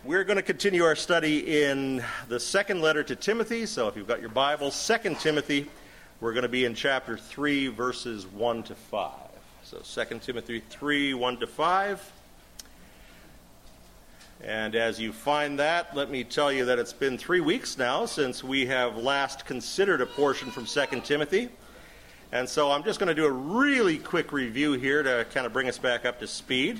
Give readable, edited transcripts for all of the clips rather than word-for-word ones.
We're going to continue our study in the second letter to Timothy. So if you've got your Bible, 2 Timothy, we're going to be in chapter 3, verses 1 to 5. So 2 Timothy 3, 1 to 5. And as you find that, let me tell you that it's been 3 weeks now since we have last considered a portion from 2 Timothy. And so I'm just going to do a really quick review here to kind of bring us back up to speed.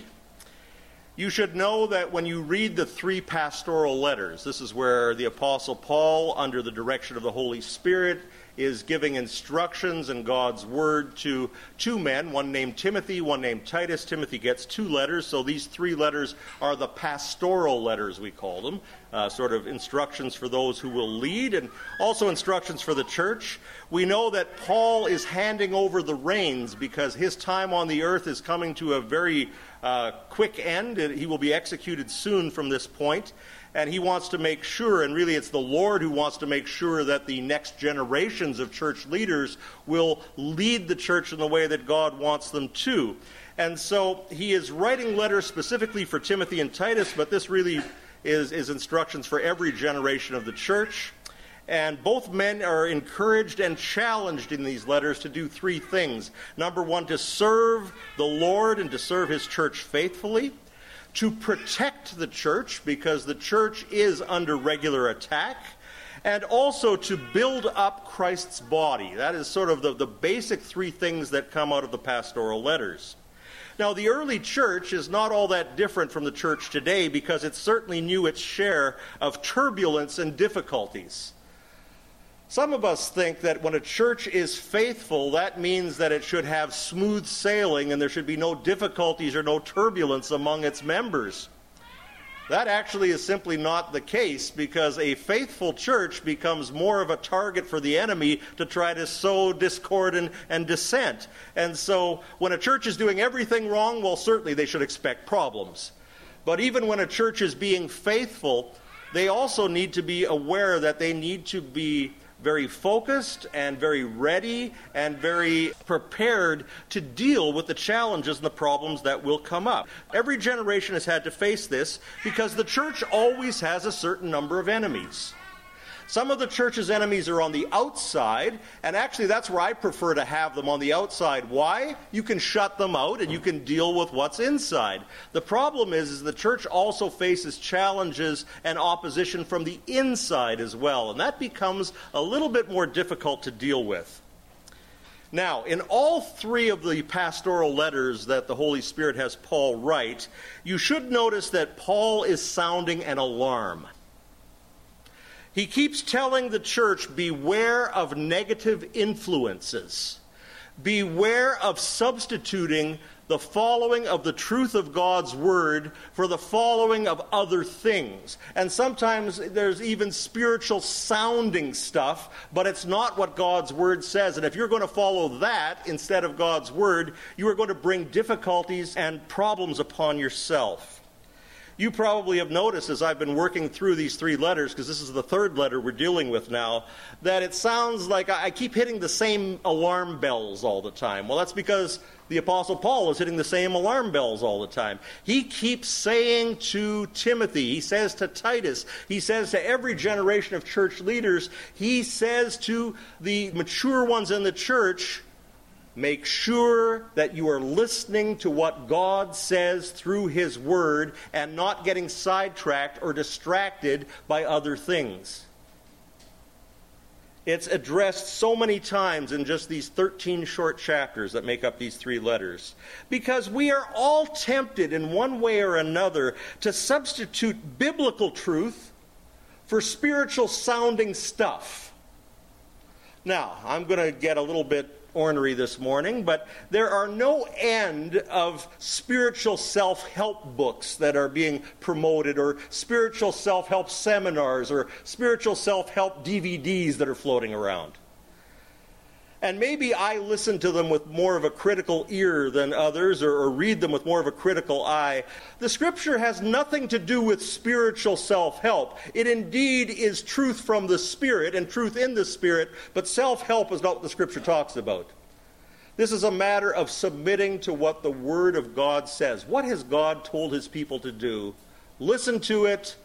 You should know that when you read the 3 pastoral letters, this is where the Apostle Paul, under the direction of the Holy Spirit, is giving instructions in God's Word to 2 men, one named Timothy, one named Titus. Timothy gets 2 letters, so these 3 letters are the pastoral letters, we call them, sort of instructions for those who will lead, and also instructions for the church. We know that Paul is handing over the reins because his time on the earth is coming to a very quick end. He will be executed soon from this point. And he wants to make sure, and really it's the Lord who wants to make sure that the next generations of church leaders will lead the church in the way that God wants them to. And so he is writing letters specifically for Timothy and Titus, but this really is instructions for every generation of the church. And both men are encouraged and challenged in these letters to do 3 things. Number 1, to serve the Lord and to serve his church faithfully. To protect the church, because the church is under regular attack, and also to build up Christ's body. That is sort of the basic 3 things that come out of the pastoral letters. Now, the early church is not all that different from the church today, because it certainly knew its share of turbulence and difficulties. Some of us think that when a church is faithful, that means that it should have smooth sailing and there should be no difficulties or no turbulence among its members. That actually is simply not the case, because a faithful church becomes more of a target for the enemy to try to sow discord and dissent. And so when a church is doing everything wrong, well, certainly they should expect problems. But even when a church is being faithful, they also need to be aware that they need to be very focused and very ready and very prepared to deal with the challenges and the problems that will come up. Every generation has had to face this because the church always has a certain number of enemies. Some of the church's enemies are on the outside, and actually that's where I prefer to have them, on the outside. Why? You can shut them out and you can deal with what's inside. The problem is the church also faces challenges and opposition from the inside as well, and that becomes a little bit more difficult to deal with. Now, in all 3 of the pastoral letters that the Holy Spirit has Paul write, you should notice that Paul is sounding an alarm. He keeps telling the church, beware of negative influences. Beware of substituting the following of the truth of God's Word for the following of other things. And sometimes there's even spiritual sounding stuff, but it's not what God's Word says. And if you're going to follow that instead of God's Word, you are going to bring difficulties and problems upon yourself. You probably have noticed as I've been working through these 3 letters, because this is the 3rd letter we're dealing with now, that it sounds like I keep hitting the same alarm bells all the time. Well, that's because the Apostle Paul is hitting the same alarm bells all the time. He keeps saying to Timothy, he says to Titus, he says to every generation of church leaders, he says to the mature ones in the church, make sure that you are listening to what God says through his Word and not getting sidetracked or distracted by other things. It's addressed so many times in just these 13 short chapters that make up these 3 letters. Because we are all tempted in one way or another to substitute biblical truth for spiritual sounding stuff. Now, I'm going to get a little bit ornery this morning, but there are no end of spiritual self-help books that are being promoted, or spiritual self-help seminars, or spiritual self-help DVDs that are floating around. And maybe I listen to them with more of a critical ear than others, or read them with more of a critical eye. The Scripture has nothing to do with spiritual self-help. It indeed is truth from the Spirit and truth in the Spirit, but self-help is not what the Scripture talks about. This is a matter of submitting to what the Word of God says. What has God told his people to do? Listen to it,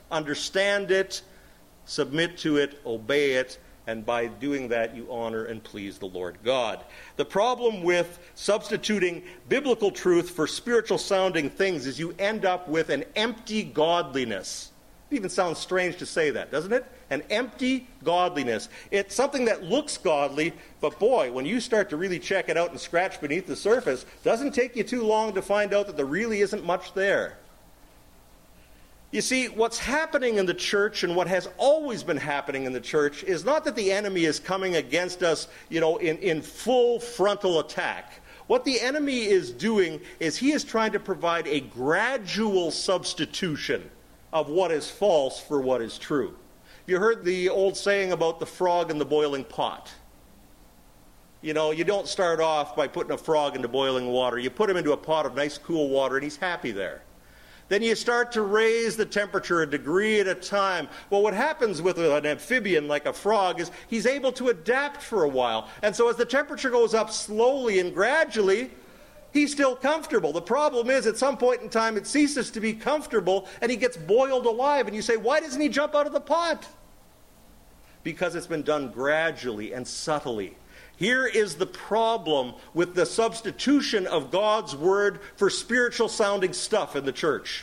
understand it, submit to it, obey it, and by doing that you honor and please the Lord God. The problem with substituting biblical truth for spiritual sounding things is you end up with an empty godliness. It even sounds strange to say that, doesn't it? An empty godliness. It's something that looks godly, but boy, when you start to really check it out and scratch beneath the surface, it doesn't take you too long to find out that there really isn't much there. You see, what's happening in the church and what has always been happening in the church is not that the enemy is coming against us, in full frontal attack. What the enemy is doing is he is trying to provide a gradual substitution of what is false for what is true. You heard the old saying about the frog in the boiling pot. You don't start off by putting a frog into boiling water. You put him into a pot of nice cool water and he's happy there. Then you start to raise the temperature a degree at a time. Well, what happens with an amphibian like a frog is he's able to adapt for a while. And so as the temperature goes up slowly and gradually, he's still comfortable. The problem is at some point in time it ceases to be comfortable and he gets boiled alive. And you say, why doesn't he jump out of the pot? Because it's been done gradually and subtly. Here is the problem with the substitution of God's word for spiritual sounding stuff in the church.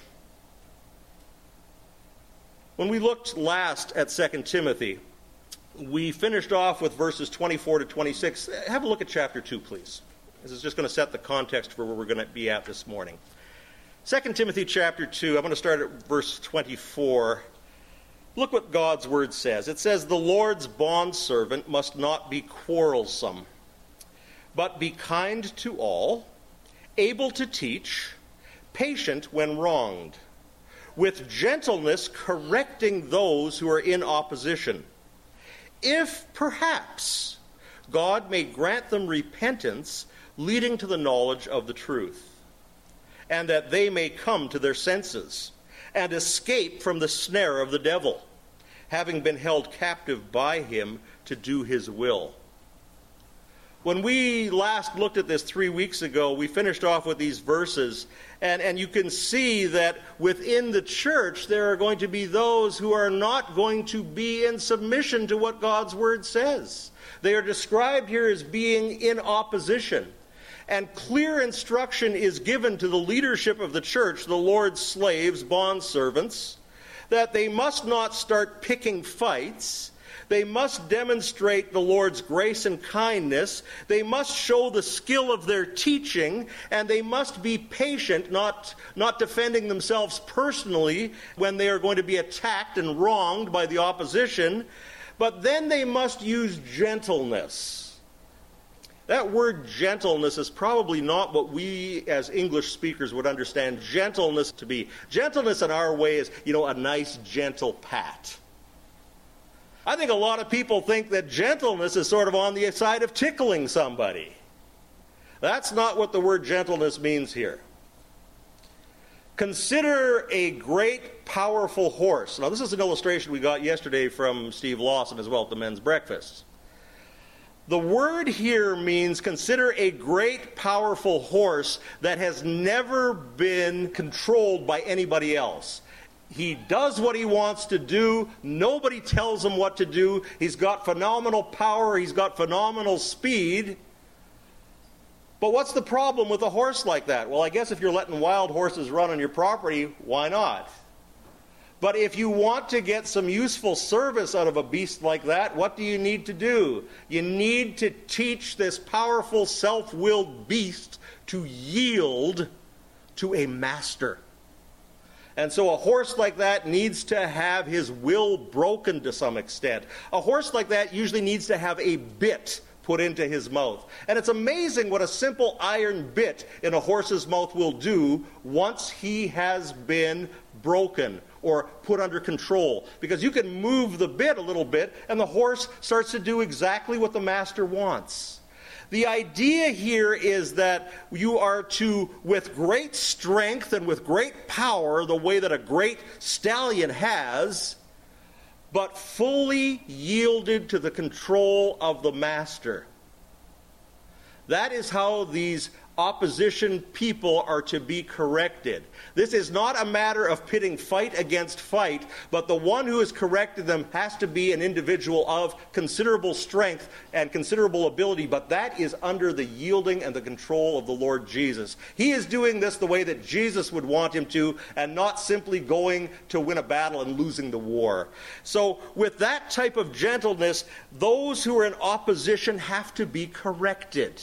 When we looked last at 2 Timothy, we finished off with verses 24 to 26. Have a look at chapter 2, please. This is just going to set the context for where we're going to be at this morning. 2 Timothy chapter 2, I'm going to start at verse 24. Look what God's word says. It says, "The Lord's bondservant must not be quarrelsome, but be kind to all, able to teach, patient when wronged, with gentleness correcting those who are in opposition, if perhaps God may grant them repentance leading to the knowledge of the truth, and that they may come to their senses and escape from the snare of the devil, having been held captive by him to do his will." When we last looked at this 3 weeks ago, we finished off with these verses, and you can see that within the church there are going to be those who are not going to be in submission to what God's word says. They are described here as being in opposition. And clear instruction is given to the leadership of the church, the Lord's slaves, bondservants, that they must not start picking fights. They must demonstrate the Lord's grace and kindness. They must show the skill of their teaching, and they must be patient, not defending themselves personally when they are going to be attacked and wronged by the opposition. But then they must use gentleness. That word gentleness is probably not what we as English speakers would understand gentleness to be. Gentleness in our way is, a nice gentle pat. I think a lot of people think that gentleness is sort of on the side of tickling somebody. That's not what the word gentleness means here. Consider a great, powerful horse. Now, this is an illustration we got yesterday from Steve Lawson as well at the men's breakfast. The word here means consider a great, powerful horse that has never been controlled by anybody else. He does what he wants to do. Nobody tells him what to do. He's got phenomenal power. He's got phenomenal speed. But what's the problem with a horse like that? Well, I guess if you're letting wild horses run on your property, why not? But if you want to get some useful service out of a beast like that, what do you need to do? You need to teach this powerful, self-willed beast to yield to a master. And so a horse like that needs to have his will broken to some extent. A horse like that usually needs to have a bit put into his mouth. And it's amazing what a simple iron bit in a horse's mouth will do once he has been broken or put under control. Because you can move the bit a little bit and the horse starts to do exactly what the master wants. The idea here is that you are to, with great strength and with great power, the way that a great stallion has, but fully yielded to the control of the master. That is how these opposition people are to be corrected. This is not a matter of pitting fight against fight, but the one who has corrected them has to be an individual of considerable strength and considerable ability, but that is under the yielding and the control of the Lord Jesus. He is doing this the way that Jesus would want him to, and not simply going to win a battle and losing the war. So with that type of gentleness, those who are in opposition have to be corrected.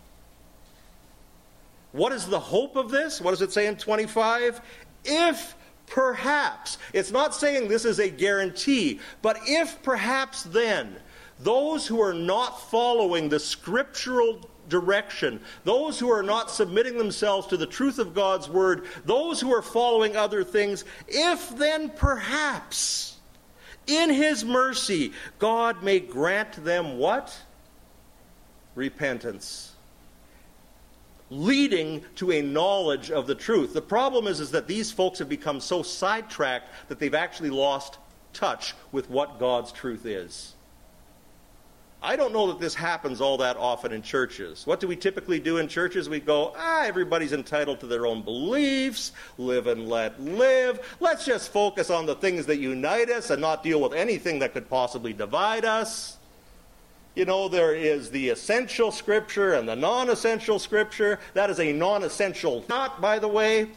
What is the hope of this? What does it say in 25? If perhaps, it's not saying this is a guarantee, but if perhaps then, those who are not following the scriptural direction, those who are not submitting themselves to the truth of God's word, those who are following other things, if then perhaps, in his mercy, God may grant them what? Repentance. Leading to a knowledge of the truth. The problem is that these folks have become so sidetracked that they've actually lost touch with what God's truth is. I don't know that this happens all that often in churches. What do we typically do in churches? We go, everybody's entitled to their own beliefs, live and let live. Let's just focus on the things that unite us and not deal with anything that could possibly divide us. You know, there is the essential scripture and the non-essential scripture. That is a non-essential not, by the way.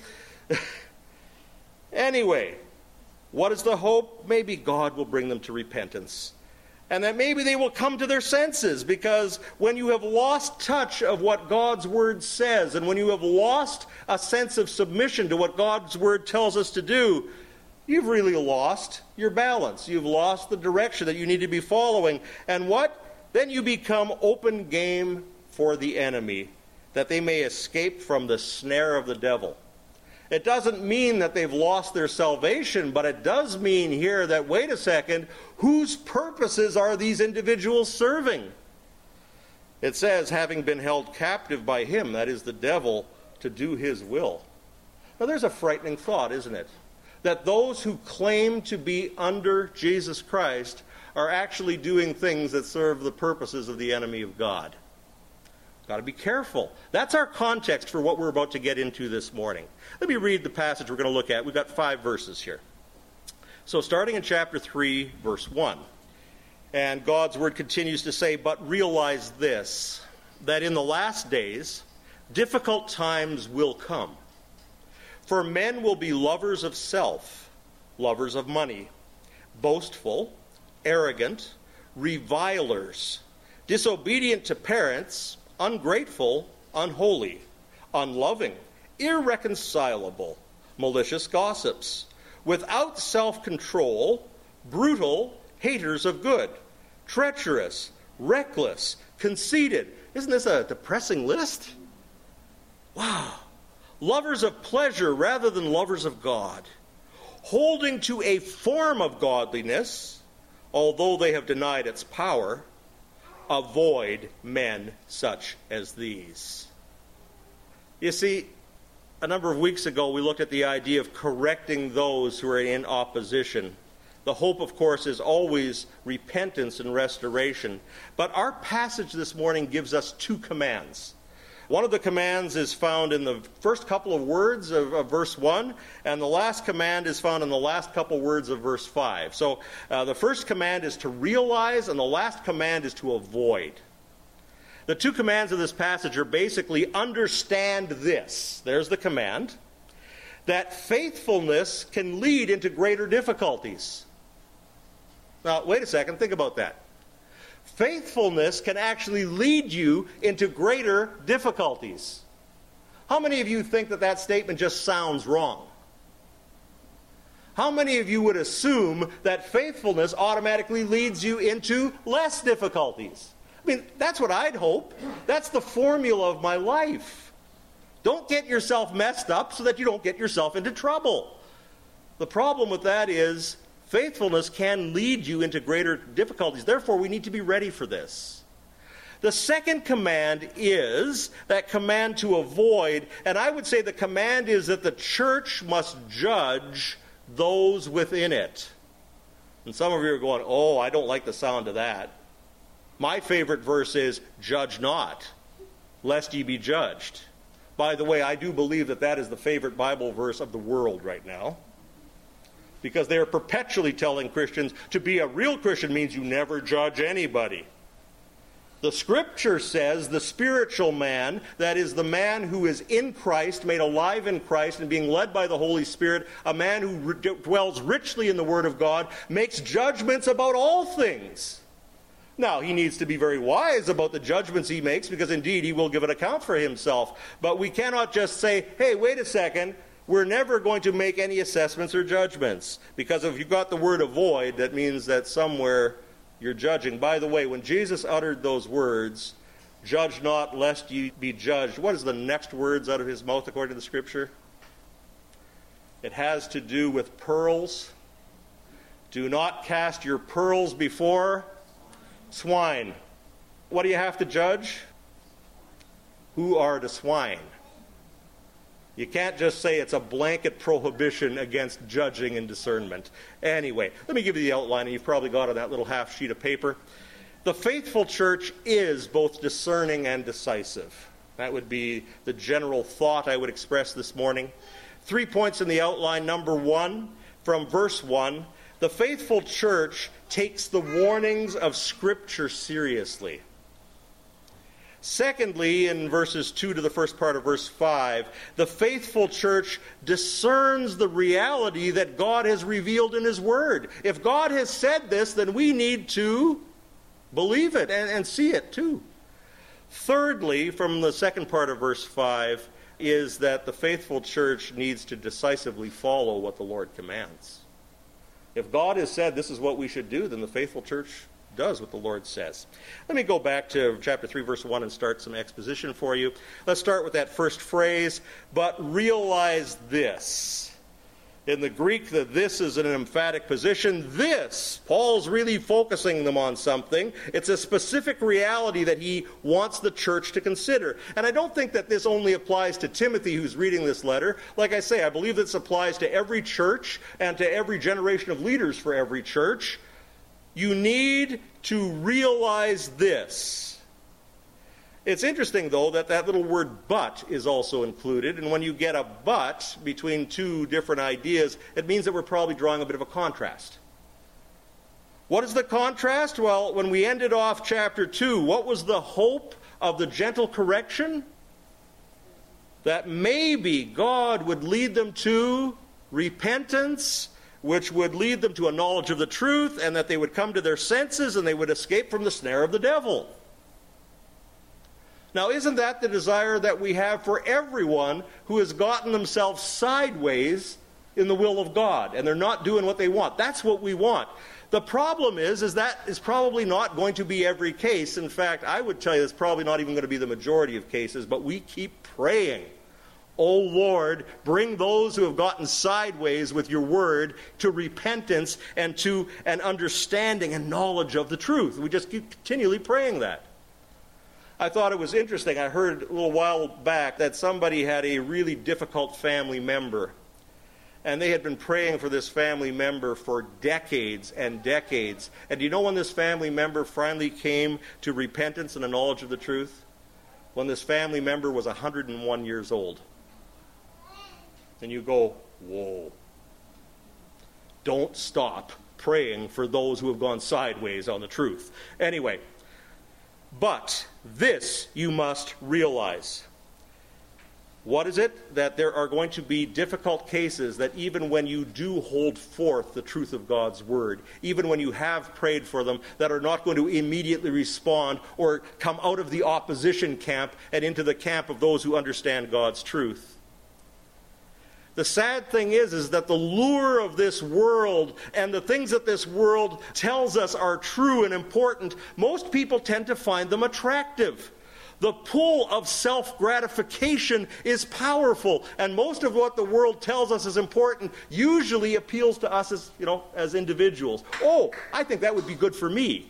Anyway, what is the hope? Maybe God will bring them to repentance. And that maybe they will come to their senses, because when you have lost touch of what God's word says, and when you have lost a sense of submission to what God's word tells us to do, you've really lost your balance. You've lost the direction that you need to be following. And what? Then you become open game for the enemy, that they may escape from the snare of the devil. It doesn't mean that they've lost their salvation, but it does mean here that, wait a second, whose purposes are these individuals serving? It says, having been held captive by him, that is the devil, to do his will. Now there's a frightening thought, isn't it? That those who claim to be under Jesus Christ are actually doing things that serve the purposes of the enemy of God. Got to be careful. That's our context for what we're about to get into this morning. Let me read the passage we're going to look at. We've got 5 verses here. So starting in chapter 3, verse 1. And God's word continues to say, but realize this, that in the last days, difficult times will come. For men will be lovers of self, lovers of money, boastful, arrogant, revilers, disobedient to parents, ungrateful, unholy, unloving, irreconcilable, malicious gossips, without self-control, brutal, haters of good, treacherous, reckless, conceited. Isn't this a depressing list? Wow. Lovers of pleasure rather than lovers of God, holding to a form of godliness, although they have denied its power. Avoid men such as these. You see, a number of weeks ago we looked at the idea of correcting those who are in opposition. The hope, of course, is always repentance and restoration. But our passage this morning gives us 2 commands. One of the commands is found in the first couple of words of verse 1, and the last command is found in the last couple words of verse 5. So the first command is to realize, and the last command is to avoid. The 2 commands of this passage are basically, understand this. There's the command. That faithfulness can lead into greater difficulties. Now, wait a second, think about that. Faithfulness can actually lead you into greater difficulties. How many of you think that that statement just sounds wrong? How many of you would assume that faithfulness automatically leads you into less difficulties? I mean, that's what I'd hope. That's the formula of my life. Don't get yourself messed up so that you don't get yourself into trouble. The problem with that is faithfulness can lead you into greater difficulties. Therefore, we need to be ready for this. The second command is that command to avoid, and I would say the command is that the church must judge those within it. And some of you are going, oh, I don't like the sound of that. My favorite verse is, judge not, lest ye be judged. By the way, I do believe that that is the favorite Bible verse of the world right now, because they are perpetually telling Christians to be a real Christian means you never judge anybody. The Scripture says the spiritual man, that is the man who is in Christ, made alive in Christ and being led by the Holy Spirit, a man who dwells richly in the Word of God, makes judgments about all things. Now, he needs to be very wise about the judgments he makes, because indeed he will give an account for himself. But we cannot just say, hey, wait a second, we're never going to make any assessments or judgments. Because if you've got the word avoid, that means that somewhere you're judging. By the way, when Jesus uttered those words, judge not lest ye be judged, what is the next words out of his mouth according to the Scripture? It has to do with pearls. Do not cast your pearls before swine. What do you have to judge? Who are the swine? You can't just say it's a blanket prohibition against judging and discernment. Anyway, let me give you the outline, and you've probably got on that little half sheet of paper. The faithful church is both discerning and decisive. That would be the general thought I would express this morning. 3 points in the outline. Number 1, from verse 1, the faithful church takes the warnings of Scripture seriously. Secondly, in verses 2 to the first part of verse 5, the faithful church discerns the reality that God has revealed in His Word. If God has said this, then we need to believe it and see it too. Thirdly, from the second part of verse 5, is that the faithful church needs to decisively follow what the Lord commands. If God has said this is what we should do, then the faithful church does what the Lord says. Let me go back to chapter 3, verse 1 and start some exposition for you. Let's start with that first phrase, but realize this. In the Greek, the this is an emphatic position. This, Paul's really focusing them on something. It's a specific reality that he wants the church to consider. And I don't think that this only applies to Timothy who's reading this letter. Like I say, I believe this applies to every church and to every generation of leaders for every church. You need to realize this. It's interesting, though, that that little word but is also included. And when you get a but between two different ideas, it means that we're probably drawing a bit of a contrast. What is the contrast? Well, when we ended off chapter 2, what was the hope of the gentle correction? That maybe God would lead them to repentance, which would lead them to a knowledge of the truth, and that they would come to their senses and they would escape from the snare of the devil. Now, isn't that the desire that we have for everyone who has gotten themselves sideways in the will of God, and they're not doing what they want? That's what we want. The problem is that is probably not going to be every case. In fact, I would tell you it's probably not even going to be the majority of cases, but we keep praying. Oh Lord, bring those who have gotten sideways with your word to repentance and to an understanding and knowledge of the truth. We just keep continually praying that. I thought it was interesting. I heard a little while back that somebody had a really difficult family member. And they had been praying for this family member for decades and decades. And do you know when this family member finally came to repentance and a knowledge of the truth? When this family member was 101 years old. And you go, whoa. Don't stop praying for those who have gone sideways on the truth. Anyway, but this you must realize. What is it? That there are going to be difficult cases that even when you do hold forth the truth of God's word, even when you have prayed for them, that are not going to immediately respond or come out of the opposition camp and into the camp of those who understand God's truth. The sad thing is that the lure of this world and the things that this world tells us are true and important, most people tend to find them attractive. The pull of self-gratification is powerful, and most of what the world tells us is important usually appeals to us as individuals. Oh, I think that would be good for me.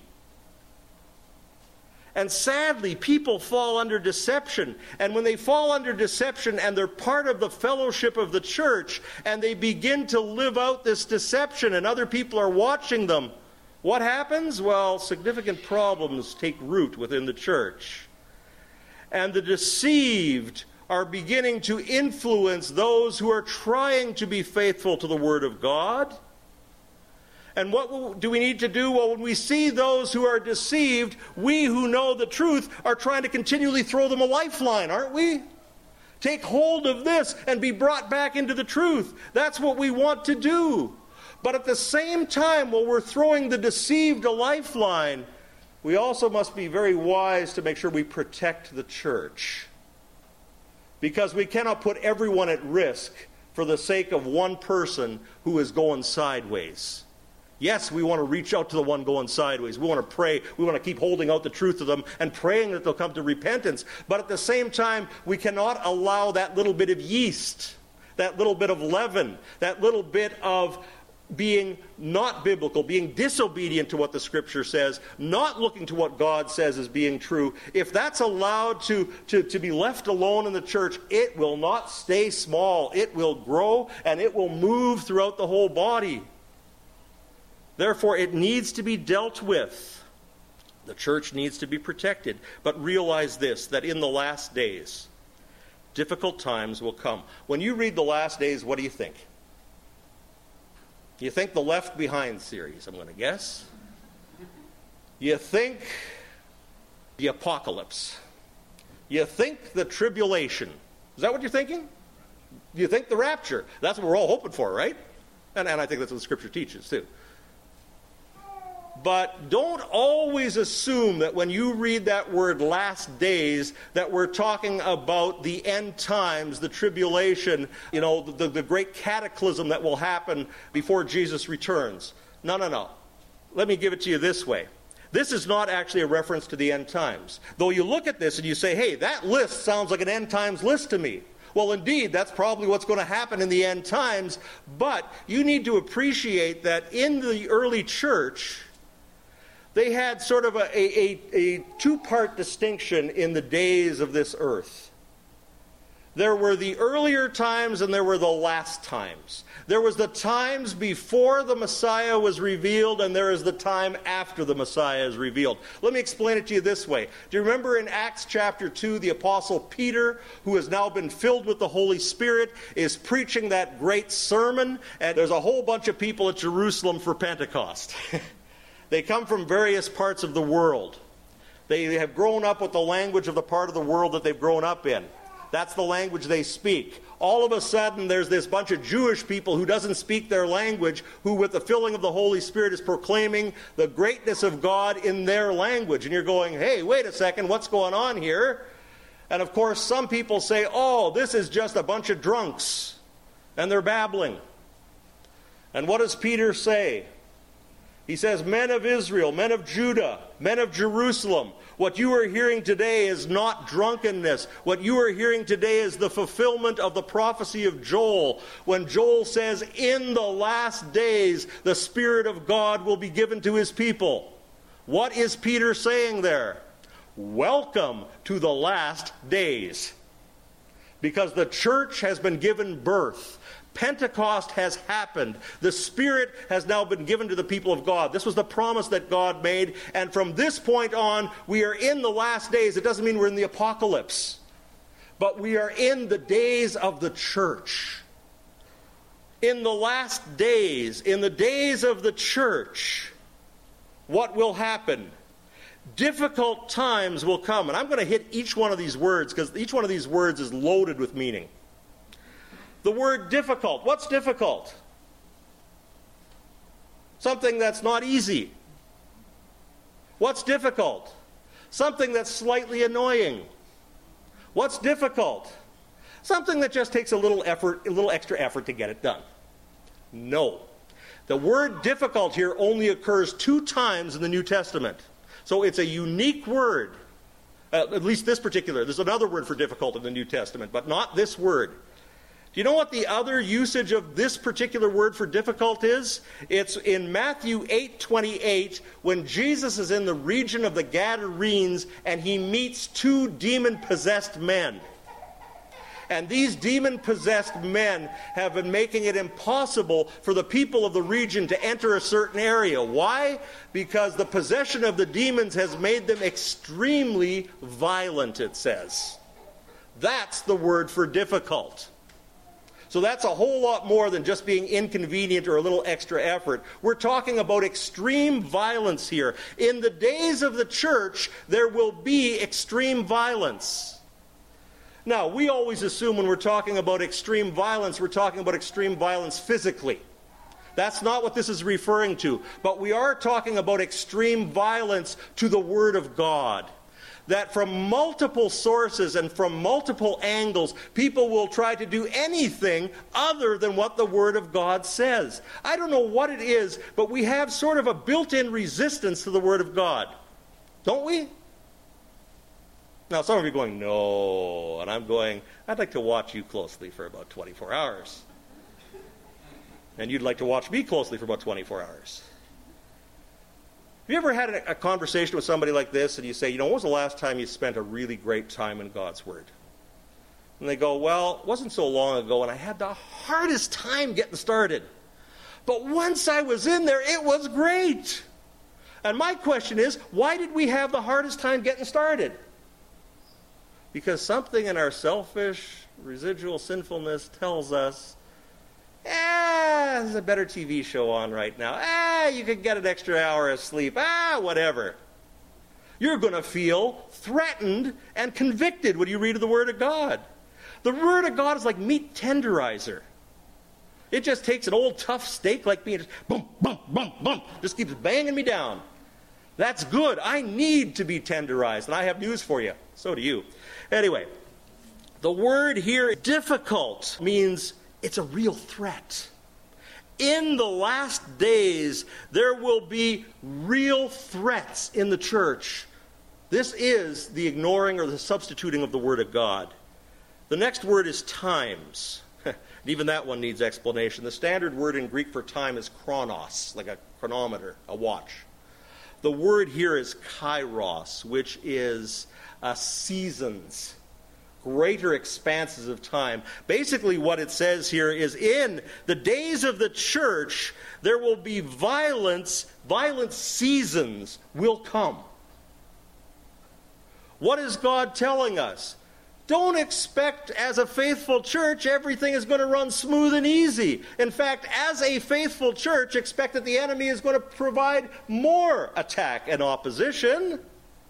And sadly, people fall under deception. And when they fall under deception and they're part of the fellowship of the church, and they begin to live out this deception and other people are watching them, what happens? Well, significant problems take root within the church. And the deceived are beginning to influence those who are trying to be faithful to the Word of God. And what do we need to do? Well, when we see those who are deceived, we who know the truth are trying to continually throw them a lifeline, aren't we? Take hold of this and be brought back into the truth. That's what we want to do. But at the same time, while we're throwing the deceived a lifeline, we also must be very wise to make sure we protect the church. Because we cannot put everyone at risk for the sake of one person who is going sideways. Yes, we want to reach out to the one going sideways. We want to pray. We want to keep holding out the truth to them and praying that they'll come to repentance. But at the same time, we cannot allow that little bit of yeast, that little bit of leaven, that little bit of being not biblical, being disobedient to what the Scripture says, not looking to what God says as being true. If that's allowed to be left alone in the church, it will not stay small. It will grow and it will move throughout the whole body. Therefore, it needs to be dealt with. The church needs to be protected. But realize this, that in the last days, difficult times will come. When you read the last days, what do you think? You think the Left Behind series, I'm going to guess. You think the apocalypse. You think the tribulation. Is that what you're thinking? You think the rapture. That's what we're all hoping for, right? And I think that's what the Scripture teaches, too. But don't always assume that when you read that word last days that we're talking about the end times, the tribulation, the great cataclysm that will happen before Jesus returns. No. Let me give it to you this way. This is not actually a reference to the end times. Though you look at this and you say, hey, that list sounds like an end times list to me. Well, indeed, that's probably what's going to happen in the end times. But you need to appreciate that in the early church, they had sort of a two-part distinction in the days of this earth. There were the earlier times and there were the last times. There was the times before the Messiah was revealed and there is the time after the Messiah is revealed. Let me explain it to you this way. Do you remember in Acts chapter 2, the Apostle Peter, who has now been filled with the Holy Spirit, is preaching that great sermon, and there's a whole bunch of people at Jerusalem for Pentecost. They come from various parts of the world. They have grown up with the language of the part of the world that they've grown up in. That's the language they speak. All of a sudden, there's this bunch of Jewish people who doesn't speak their language, who with the filling of the Holy Spirit is proclaiming the greatness of God in their language. And you're going, hey, wait a second, what's going on here? And of course, some people say, oh, this is just a bunch of drunks. And they're babbling. And what does Peter say? He says, men of Israel, men of Judah, men of Jerusalem, what you are hearing today is not drunkenness. What you are hearing today is the fulfillment of the prophecy of Joel, when Joel says, in the last days, the Spirit of God will be given to his people. What is Peter saying there? Welcome to the last days. Because the church has been given birth. Pentecost has happened. The Spirit has now been given to the people of God. This was the promise that God made. And from this point on, we are in the last days. It doesn't mean we're in the apocalypse. But we are in the days of the church. In the last days, in the days of the church, what will happen? Difficult times will come. And I'm going to hit each one of these words because each one of these words is loaded with meaning. The word difficult. What's difficult? Something that's not easy. What's difficult? Something that's slightly annoying. What's difficult? Something that just takes a little effort, a little extra effort to get it done. No. The word difficult here only occurs 2 times in the New Testament. So it's a unique word. At least this particular. There's another word for difficult in the New Testament, but not this word. Do you know what the other usage of this particular word for difficult is? It's in Matthew 8:28 when Jesus is in the region of the Gadarenes and he meets 2 demon-possessed men. And these demon-possessed men have been making it impossible for the people of the region to enter a certain area. Why? Because the possession of the demons has made them extremely violent, it says. That's the word for difficult. So that's a whole lot more than just being inconvenient or a little extra effort. We're talking about extreme violence here. In the days of the church, there will be extreme violence. Now, we always assume when we're talking about extreme violence, we're talking about extreme violence physically. That's not what this is referring to. But we are talking about extreme violence to the Word of God. That from multiple sources and from multiple angles, people will try to do anything other than what the Word of God says. I don't know what it is, but we have sort of a built-in resistance to the Word of God. Don't we? Now, some of you are going, no. And I'm going, I'd like to watch you closely for about 24 hours. And you'd like to watch me closely for about 24 hours. Have you ever had a conversation with somebody like this and you say, when was the last time you spent a really great time in God's Word? And they go, well, it wasn't so long ago and I had the hardest time getting started. But once I was in there, it was great. And my question is, why did we have the hardest time getting started? Because something in our selfish, residual sinfulness tells us, there's a better TV show on right now. You could get an extra hour of sleep. Whatever. You're going to feel threatened and convicted when you read the Word of God. The Word of God is like meat tenderizer. It just takes an old tough steak like me and just boom, boom, boom, boom, just keeps banging me down. That's good. I need to be tenderized, and I have news for you. So do you. Anyway, the word here, difficult, means it's a real threat. In the last days, there will be real threats in the church. This is the ignoring or the substituting of the Word of God. The next word is times. Even that one needs explanation. The standard word in Greek for time is chronos, like a chronometer, a watch. The word here is kairos, which is seasons. Greater expanses of time. Basically what it says here is in the days of the church, there will be violence. Violent seasons will come. What is God telling us? Don't expect as a faithful church everything is going to run smooth and easy. In fact, as a faithful church, expect that the enemy is going to provide more attack and opposition.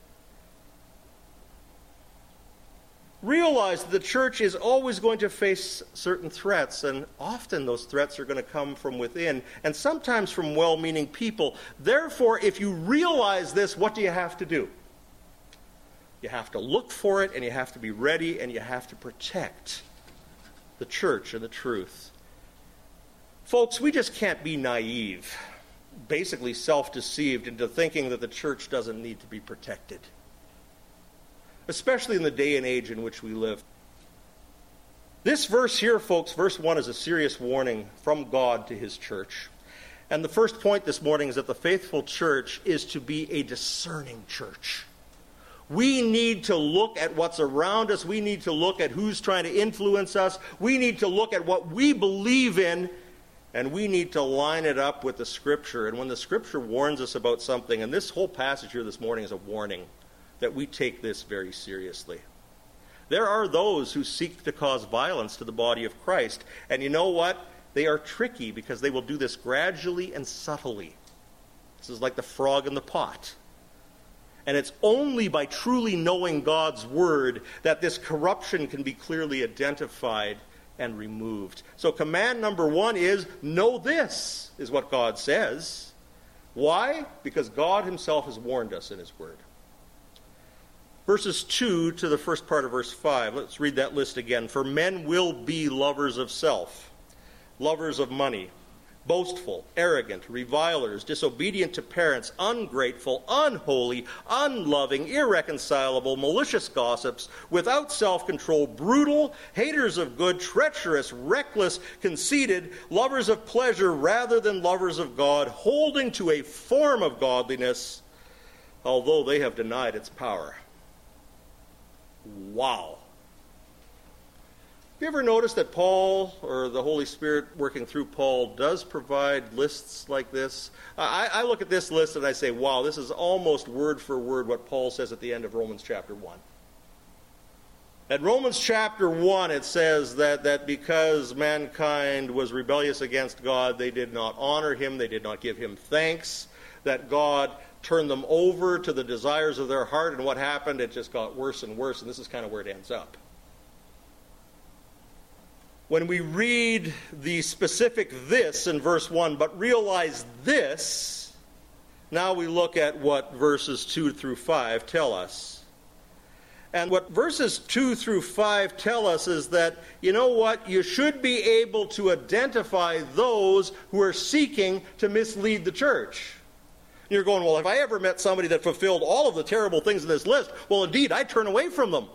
Realize that the church is always going to face certain threats, and often those threats are going to come from within, and sometimes from well-meaning people. Therefore, if you realize this, what do you have to do? You have to look for it, and you have to be ready, and you have to protect the church and the truth. Folks, we just can't be naive, basically self-deceived into thinking that the church doesn't need to be protected. Especially in the day and age in which we live. This verse here, folks, verse 1 is a serious warning from God to His church. And the first point this morning is that the faithful church is to be a discerning church. We need to look at what's around us. We need to look at who's trying to influence us. We need to look at what we believe in, and we need to line it up with the Scripture. And when the Scripture warns us about something, and this whole passage here this morning is a warning, that we take this very seriously. There are those who seek to cause violence to the body of Christ. And you know what? They are tricky because they will do this gradually and subtly. This is like the frog in the pot. And it's only by truly knowing God's Word that this corruption can be clearly identified and removed. So command number 1 is, know this, is what God says. Why? Because God Himself has warned us in His Word. Verses 2 to the first part of verse 5. Let's read that list again. For men will be lovers of self, lovers of money, boastful, arrogant, revilers, disobedient to parents, ungrateful, unholy, unloving, irreconcilable, malicious gossips, without self-control, brutal, haters of good, treacherous, reckless, conceited, lovers of pleasure rather than lovers of God, holding to a form of godliness, although they have denied its power. Wow. Have you ever noticed that Paul, or the Holy Spirit working through Paul, does provide lists like this? I look at this list and I say, wow, this is almost word for word what Paul says at the end of Romans chapter 1. At Romans chapter 1, it says that because mankind was rebellious against God, they did not honor him, they did not give him thanks, that God turned them over to the desires of their heart, and what happened? It just got worse and worse, and this is kind of where it ends up. When we read the specific this in verse 1, but realize this, now we look at what verses 2 through 5 tell us. And what verses 2 through 5 tell us is that, you know what, you should be able to identify those who are seeking to mislead the church. You're going, well, if I ever met somebody that fulfilled all of the terrible things in this list, well, indeed, I'd turn away from them.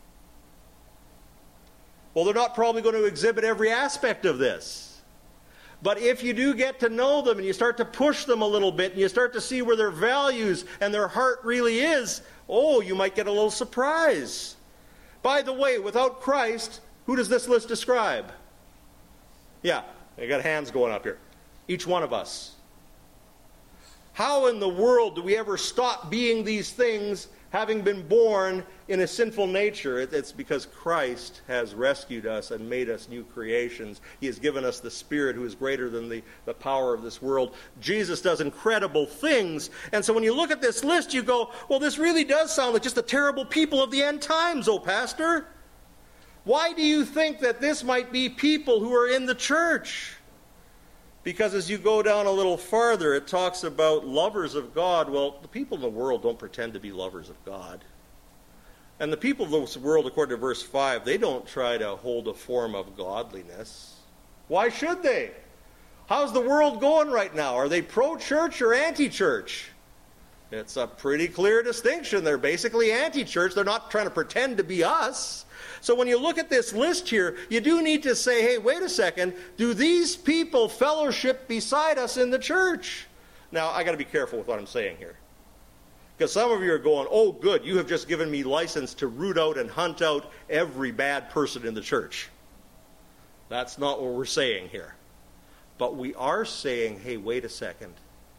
Well, they're not probably going to exhibit every aspect of this. But if you do get to know them and you start to push them a little bit and you start to see where their values and their heart really is, oh, you might get a little surprise. By the way, without Christ, who does this list describe? Yeah, I got hands going up here. Each one of us. How in the world do we ever stop being these things, having been born in a sinful nature? It's because Christ has rescued us and made us new creations. He has given us the Spirit who is greater than the power of this world. Jesus does incredible things. And so when you look at this list, you go, well, this really does sound like just the terrible people of the end times, oh, Pastor. Why do you think that this might be people who are in the church? Because as you go down a little farther, it talks about lovers of God. Well, the people in the world don't pretend to be lovers of God. And the people of this world, according to verse 5, they don't try to hold a form of godliness. Why should they? How's the world going right now? Are they pro-church or anti-church? It's a pretty clear distinction. They're basically anti-church. They're not trying to pretend to be us. So when you look at this list here, you do need to say, hey, wait a second, do these people fellowship beside us in the church? Now, I got to be careful with what I'm saying here. Because some of you are going, oh, good, you have just given me license to root out and hunt out every bad person in the church. That's not what we're saying here. But we are saying, hey, wait a second.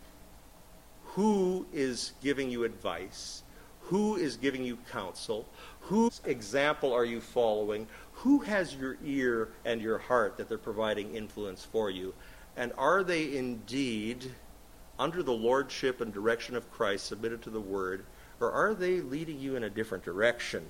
Who is giving you advice? Who is giving you counsel? Whose example are you following? Who has your ear and your heart that they're providing influence for you? And are they indeed under the lordship and direction of Christ, submitted to the Word, or are they leading you in a different direction?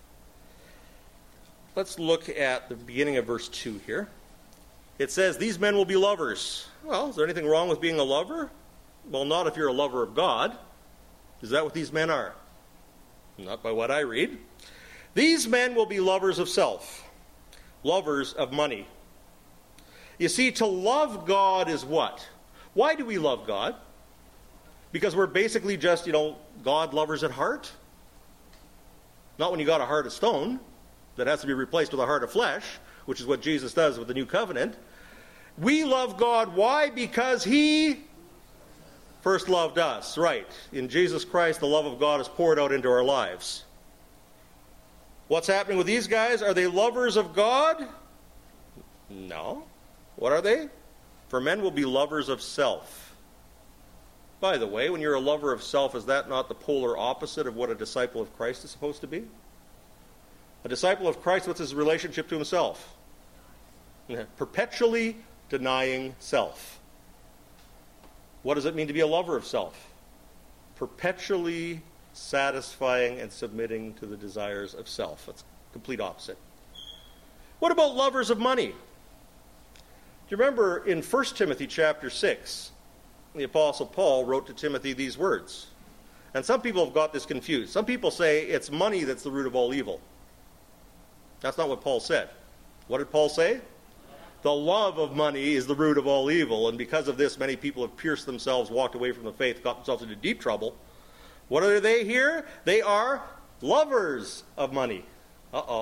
Let's look at the beginning of verse 2 here. It says, these men will be lovers. Well, is there anything wrong with being a lover? Well, not if you're a lover of God. Is that what these men are? Not by what I read. These men will be lovers of self, lovers of money. You see, to love God is what? Why do we love God? Because we're basically just, God lovers at heart? Not when you got a heart of stone that has to be replaced with a heart of flesh, which is what Jesus does with the new covenant. We love God. Why? Because He first loved us. Right. In Jesus Christ, the love of God is poured out into our lives. What's happening with these guys? Are they lovers of God? No. What are they? For men will be lovers of self. By the way, when you're a lover of self, is that not the polar opposite of what a disciple of Christ is supposed to be? A disciple of Christ, what's his relationship to himself? Perpetually denying self. What does it mean to be a lover of self? Perpetually satisfying and submitting to the desires of self. That's complete opposite. What about lovers of money? Do you remember in 1 Timothy chapter 6, the Apostle Paul wrote to Timothy these words? And some people have got this confused. Some people say it's money that's the root of all evil. That's not what Paul said. What did Paul say? The love of money is the root of all evil, and because of this, many people have pierced themselves, walked away from the faith, got themselves into deep trouble. What are they here? They are lovers of money. Uh-oh.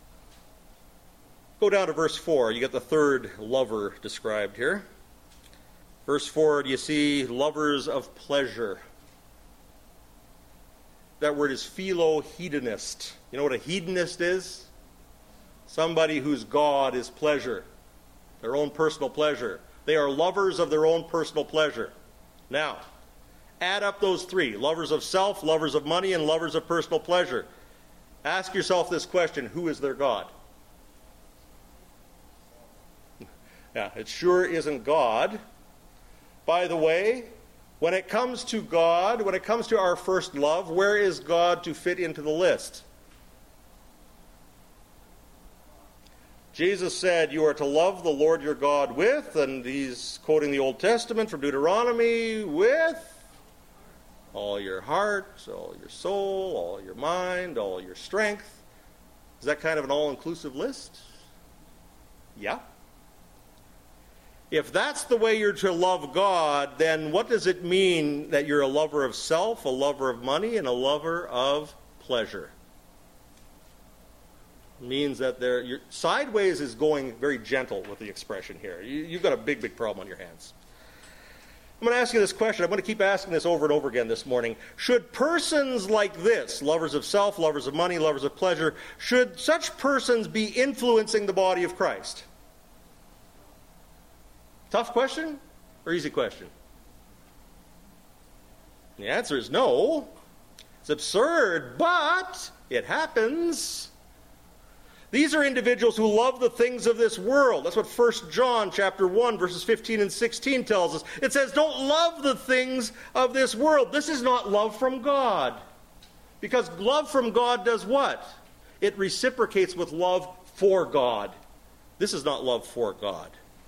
Go down to verse 4. You get the third lover described here. Verse 4, do you see lovers of pleasure? That word is philo-hedonist. You know what a hedonist is? Somebody whose God is pleasure. Their own personal pleasure. They are lovers of their own personal pleasure. Now, add up those three. Lovers of self, lovers of money, and lovers of personal pleasure. Ask yourself this question: who is their God? Yeah, it sure isn't God. By the way, when it comes to God, when it comes to our first love, where is God to fit into the list? Jesus said, you are to love the Lord your God with, and he's quoting the Old Testament from Deuteronomy, with all your heart, all your soul, all your mind, all your strength. Is that kind of an all-inclusive list? Yeah. If that's the way you're to love God, then what does it mean that you're a lover of self, a lover of money, and a lover of pleasure? It means that sideways is going very gentle with the expression here. You've got a big, big problem on your hands. I'm going to ask you this question. I'm going to keep asking this over and over again this morning. Should persons like this, lovers of self, lovers of money, lovers of pleasure, should such persons be influencing the body of Christ? Tough question or easy question? The answer is no. It's absurd, but it happens. These are individuals who love the things of this world. That's what 1 John chapter 1, verses 15 and 16 tells us. It says, don't love the things of this world. This is not love from God. Because love from God does what? It reciprocates with love for God. This is not love for God.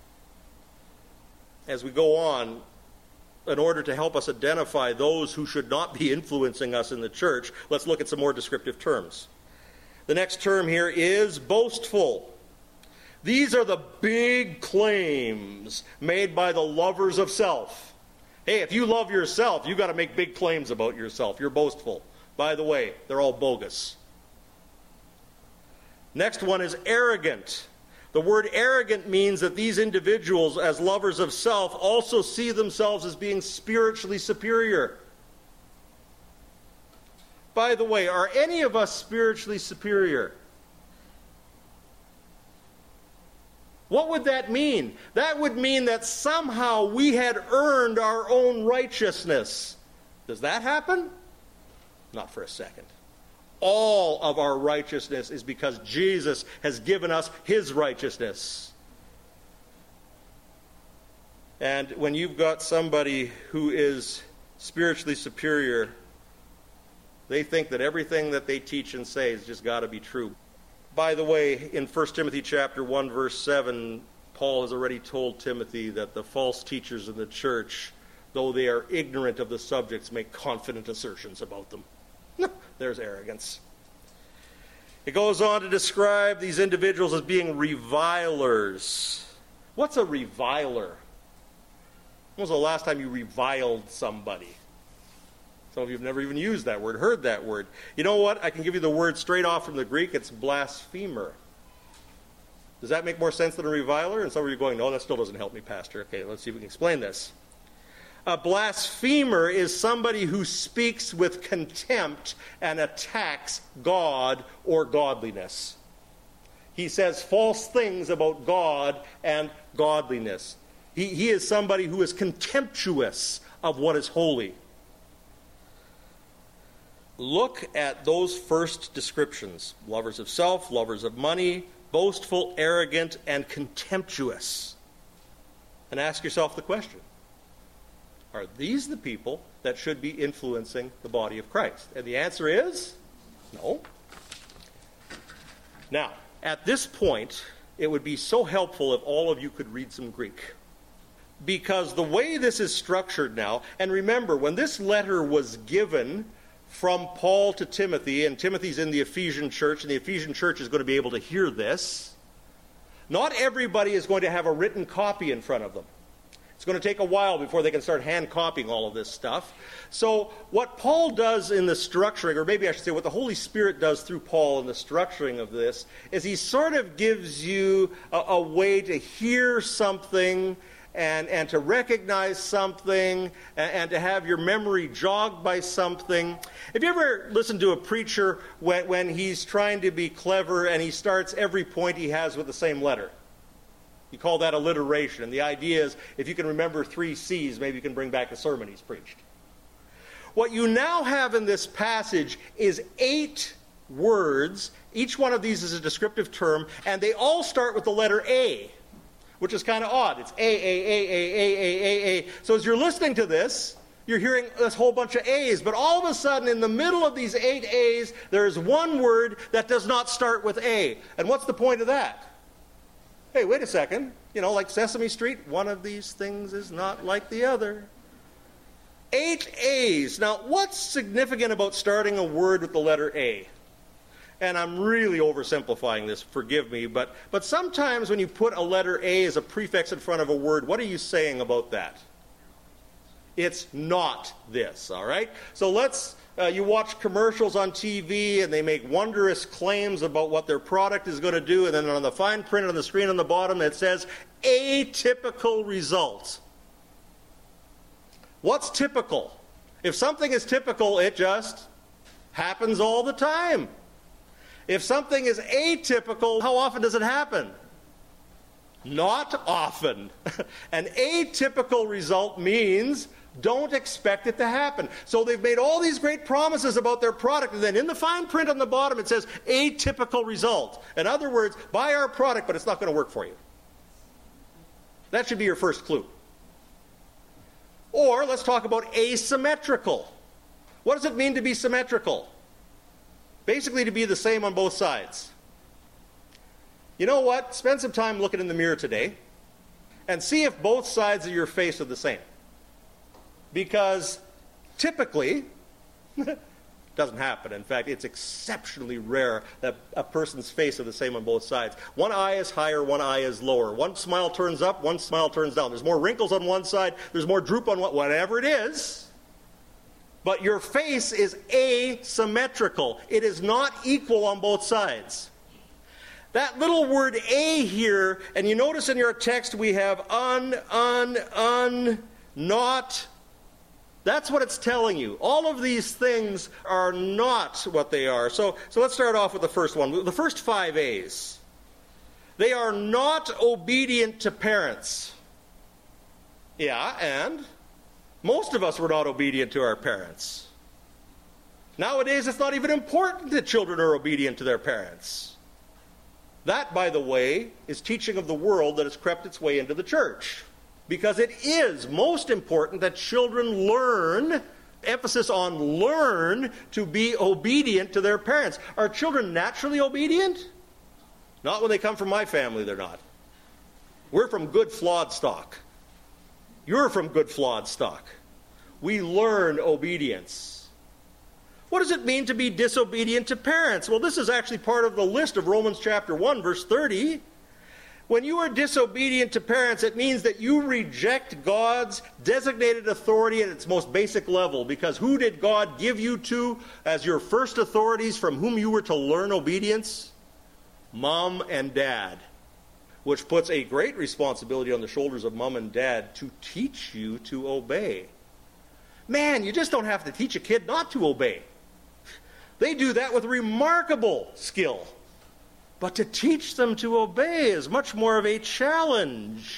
As we go on, in order to help us identify those who should not be influencing us in the church, let's look at some more descriptive terms. The next term here is boastful. These are the big claims made by the lovers of self. Hey, if you love yourself, you've got to make big claims about yourself. You're boastful. By the way, they're all bogus. Next one is arrogant. The word arrogant means that these individuals, as lovers of self, also see themselves as being spiritually superior. By the way, are any of us spiritually superior? What would that mean? That would mean that somehow we had earned our own righteousness. Does that happen? Not for a second. All of our righteousness is because Jesus has given us his righteousness. And when you've got somebody who is spiritually superior, they think that everything that they teach and say has just got to be true. By the way, in 1 Timothy chapter 1, verse 7, Paul has already told Timothy that the false teachers in the church, though they are ignorant of the subjects, make confident assertions about them. There's arrogance. It goes on to describe these individuals as being revilers. What's a reviler? When was the last time you reviled somebody? Some of you have never even used that word, heard that word. You know what? I can give you the word straight off from the Greek. It's blasphemer. Does that make more sense than a reviler? And some of you are going, no, that still doesn't help me, Pastor. Okay, let's see if we can explain this. A blasphemer is somebody who speaks with contempt and attacks God or godliness. He says false things about God and godliness. He is somebody who is contemptuous of what is holy. Look at those first descriptions. Lovers of self, lovers of money, boastful, arrogant, and contemptuous. And ask yourself the question. Are these the people that should be influencing the body of Christ? And the answer is no. Now, at this point, it would be so helpful if all of you could read some Greek. Because the way this is structured now, and remember, when this letter was given from Paul to Timothy, and Timothy's in the Ephesian church, and the Ephesian church is going to be able to hear this, not everybody is going to have a written copy in front of them. It's going to take a while before they can start hand copying all of this stuff. So what Paul does in the structuring, or maybe I should say what the Holy Spirit does through Paul in the structuring of this, is he sort of gives you a way to hear something and to recognize something and to have your memory jogged by something. Have you ever listened to a preacher when he's trying to be clever and he starts every point he has with the same letter? You call that alliteration. And the idea is, if you can remember 3 C's, maybe you can bring back a sermon he's preached. What you now have in this passage is 8 words. Each one of these is a descriptive term, and they all start with the letter A, which is kind of odd. It's A. So as you're listening to this, you're hearing this whole bunch of A's, but all of a sudden, in the middle of these 8 A's, there is one word that does not start with A. And what's the point of that? Hey, wait a second. You know, like Sesame Street, one of these things is not like the other. 8 A's. Now, what's significant about starting a word with the letter A? And I'm really oversimplifying this, forgive me, but sometimes when you put a letter A as a prefix in front of a word, what are you saying about that? It's not this, all right? So you watch commercials on TV and they make wondrous claims about what their product is going to do, and then on the fine print on the screen on the bottom it says, atypical result. What's typical? If something is typical, it just happens all the time. If something is atypical, how often does it happen? Not often. An atypical result means don't expect it to happen. So they've made all these great promises about their product, and then in the fine print on the bottom it says atypical result. In other words, buy our product, but it's not going to work for you. That should be your first clue. Or let's talk about asymmetrical. What does it mean to be symmetrical? Basically to be the same on both sides. You know what? Spend some time looking in the mirror today and see if both sides of your face are the same. Because typically, it doesn't happen. In fact, it's exceptionally rare that a person's face are the same on both sides. One eye is higher, one eye is lower. One smile turns up, one smile turns down. There's more wrinkles on one side, there's more droop on whatever it is. But your face is asymmetrical. It is not equal on both sides. That little word A here, and you notice in your text we have not. That's what it's telling you. All of these things are not what they are. So let's start off with the first one. The first 5 A's. They are not obedient to parents. Yeah, and most of us were not obedient to our parents. Nowadays, it's not even important that children are obedient to their parents. That, by the way, is teaching of the world that has crept its way into the church. Because it is most important that children learn, emphasis on learn, to be obedient to their parents. Are children naturally obedient? Not when they come from my family, they're not. We're from good flawed stock. You're from good flawed stock. We learn obedience. What does it mean to be disobedient to parents? Well, this is actually part of the list of Romans chapter 1, verse 30. When you are disobedient to parents, it means that you reject God's designated authority at its most basic level. Because who did God give you to as your first authorities from whom you were to learn obedience? Mom and Dad. Which puts a great responsibility on the shoulders of mom and dad to teach you to obey. Man, you just don't have to teach a kid not to obey. They do that with remarkable skill. But to teach them to obey is much more of a challenge.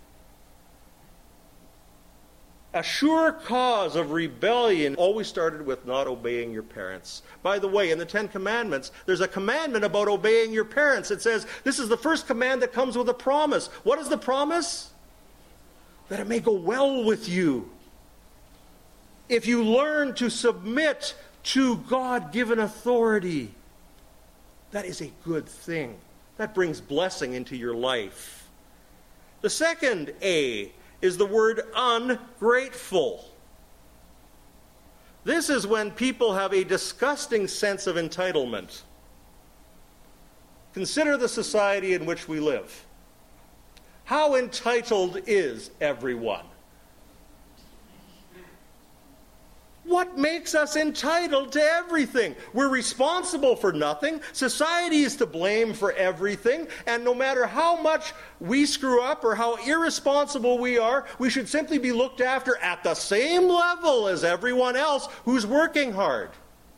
A sure cause of rebellion always started with not obeying your parents. By the way, in the 10 Commandments, there's a commandment about obeying your parents. It says, this is the first command that comes with a promise. What is the promise? That it may go well with you. If you learn to submit to God-given authority, that is a good thing. That brings blessing into your life. The second A is the word ungrateful. This is when people have a disgusting sense of entitlement. Consider the society in which we live. How entitled is everyone? What makes us entitled to everything? We're responsible for nothing. Society is to blame for everything. And no matter how much we screw up or how irresponsible we are, we should simply be looked after at the same level as everyone else who's working hard.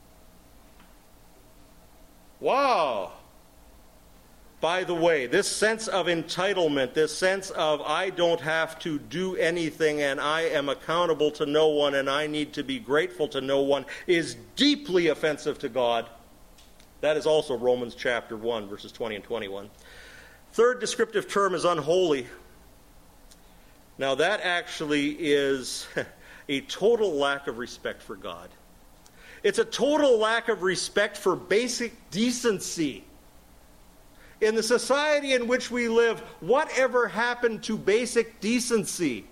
Wow. By the way, this sense of entitlement, this sense of I don't have to do anything and I am accountable to no one and I need to be grateful to no one is deeply offensive to God. That is also Romans chapter 1, verses 20 and 21. Third descriptive term is unholy. Now that actually is a total lack of respect for God. It's a total lack of respect for basic decency. In the society in which we live, whatever happened to basic decency?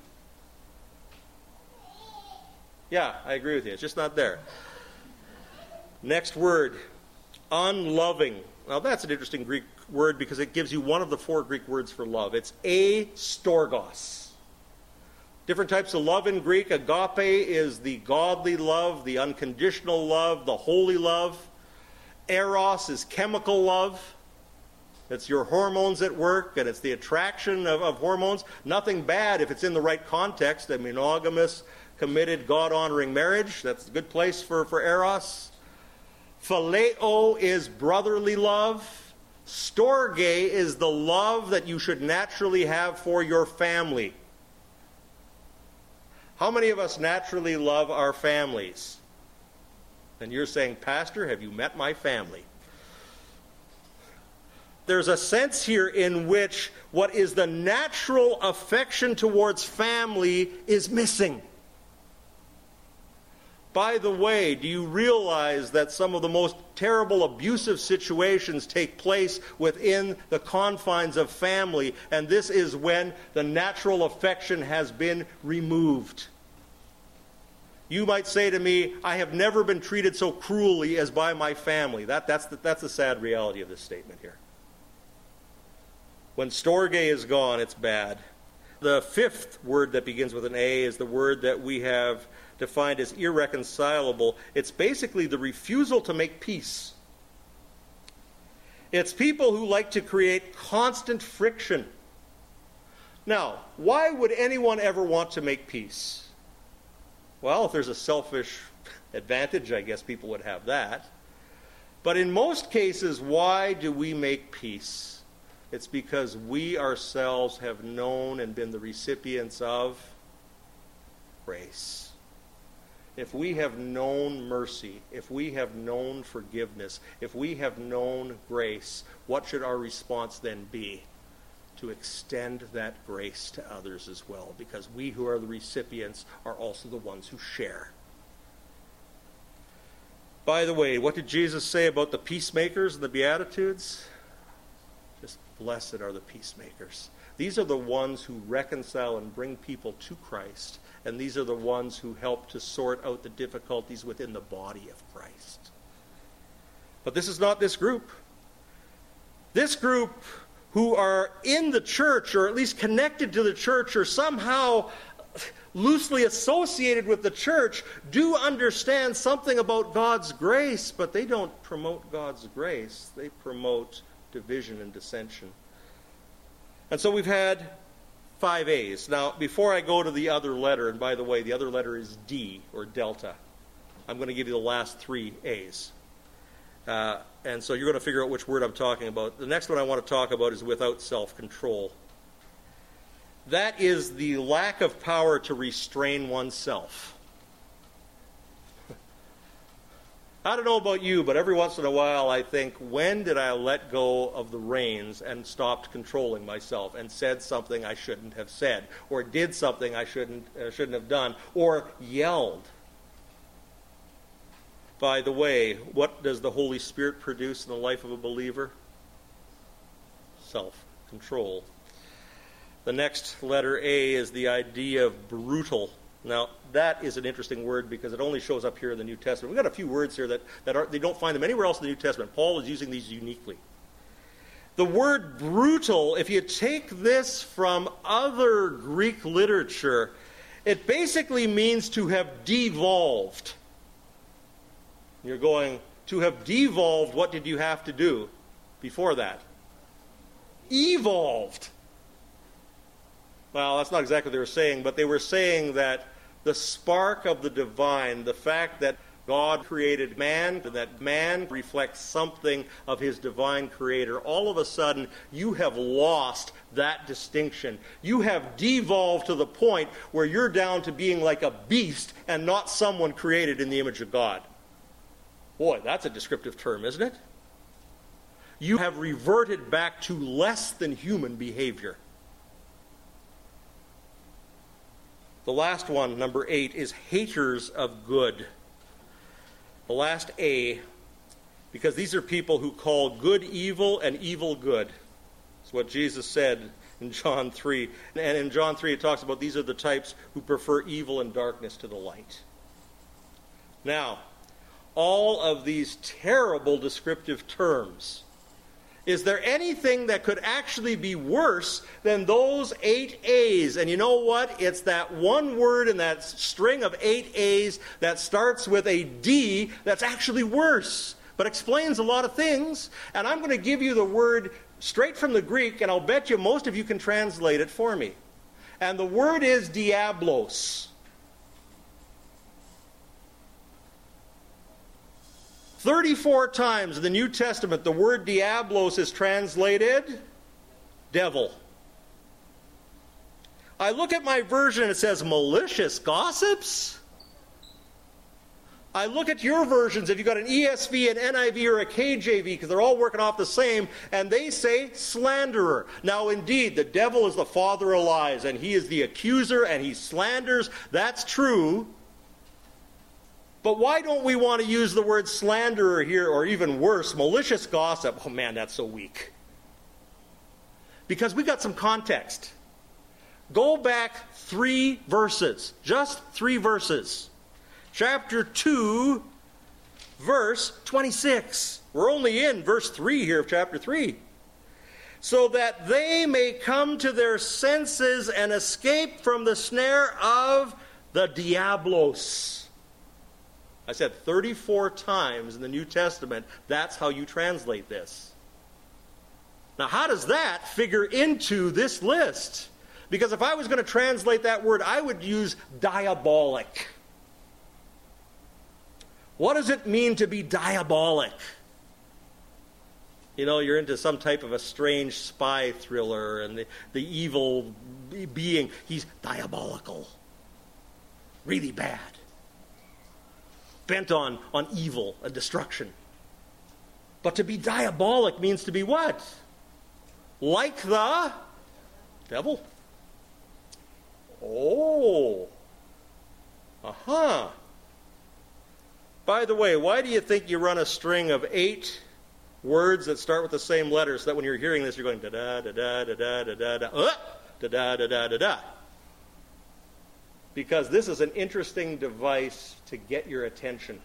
Yeah, I agree with you. It's just not there. Next word, unloving. Now that's an interesting Greek word because it gives you one of the four Greek words for love. It's astorgos. Different types of love in Greek. Agape is the godly love, the unconditional love, the holy love. Eros is chemical love. It's your hormones at work, and it's the attraction of hormones. Nothing bad if it's in the right context. A monogamous, committed, God-honoring marriage. That's a good place for Eros. Phileo is brotherly love. Storge is the love that you should naturally have for your family. How many of us naturally love our families? And you're saying, Pastor, have you met my family? There's a sense here in which what is the natural affection towards family is missing. By the way, do you realize that some of the most terrible abusive situations take place within the confines of family, and this is when the natural affection has been removed? You might say to me, I have never been treated so cruelly as by my family. That's the sad reality of this statement here. When storge is gone, it's bad. The fifth word that begins with an A is the word that we have defined as irreconcilable. It's basically the refusal to make peace. It's people who like to create constant friction. Now, why would anyone ever want to make peace? Well, if there's a selfish advantage, I guess people would have that. But in most cases, why do we make peace? It's because we ourselves have known and been the recipients of grace. If we have known mercy, if we have known forgiveness, if we have known grace, what should our response then be? To extend that grace to others as well, because we who are the recipients are also the ones who share. By the way, what did Jesus say about the peacemakers and the Beatitudes? Just blessed are the peacemakers. These are the ones who reconcile and bring people to Christ, and these are the ones who help to sort out the difficulties within the body of Christ. But this is not this group. This group who are in the church, or at least connected to the church, or somehow loosely associated with the church, do understand something about God's grace, but they don't promote God's grace. They promote division and dissension. And so we've had 5 A's. Now, before I go to the other letter, and by the way, the other letter is D, or delta, I'm going to give you the last 3 A's. And so you're going to figure out which word I'm talking about. The next one I want to talk about is without self-control. That is the lack of power to restrain oneself. I don't know about you, but every once in a while I think, when did I let go of the reins and stopped controlling myself and said something I shouldn't have said, or did something I shouldn't have done, or yelled? By the way, what does the Holy Spirit produce in the life of a believer? Self-control. The next letter A is the idea of brutal. Now, that is an interesting word because it only shows up here in the New Testament. We've got a few words here that they don't find them anywhere else in the New Testament. Paul is using these uniquely. The word brutal, if you take this from other Greek literature, it basically means to have devolved. You're going, to have devolved, what did you have to do before that? Evolved. Well, that's not exactly what they were saying, but they were saying that the spark of the divine, the fact that God created man, and that man reflects something of his divine creator, all of a sudden you have lost that distinction. You have devolved to the point where you're down to being like a beast and not someone created in the image of God. Boy, that's a descriptive term, isn't it? You have reverted back to less than human behavior. The last one, number 8, is haters of good. The last A, because these are people who call good evil and evil good. That's what Jesus said in John 3. And in John 3 it talks about these are the types who prefer evil and darkness to the light. Now, all of these terrible descriptive terms, is there anything that could actually be worse than those 8 A's? And you know what? It's that one word in that string of 8 A's that starts with a D that's actually worse, but explains a lot of things. And I'm going to give you the word straight from the Greek, and I'll bet you most of you can translate it for me. And the word is diablos. 34 times in the New Testament, the word diablos is translated devil. I look at my version and it says malicious gossips. I look at your versions, if you've got an ESV, an NIV, or a KJV, because they're all working off the same, and they say slanderer. Now, indeed, the devil is the father of lies, and he is the accuser, and he slanders. That's true. But why don't we want to use the word slanderer here, or even worse, malicious gossip? Oh man, that's so weak. Because we got some context. Go back 3 verses, just 3 verses. Chapter 2, verse 26. We're only in verse 3 here of chapter 3. So that they may come to their senses and escape from the snare of the diablos. I said 34 times in the New Testament, that's how you translate this. Now, how does that figure into this list? Because if I was going to translate that word, I would use diabolic. What does it mean to be diabolic? You know, you're into some type of a strange spy thriller, and the evil being, he's diabolical. Really bad. Bent on evil and destruction. But to be diabolic means to be what? Like the devil. Oh. Aha. By the way, why do you think you run a string of 8 words that start with the same letters, so that when you're hearing this, you're going da-da, da-da, da-da, da-da, da-da, da-da, da-da, da-da? Because this is an interesting device to get your attention.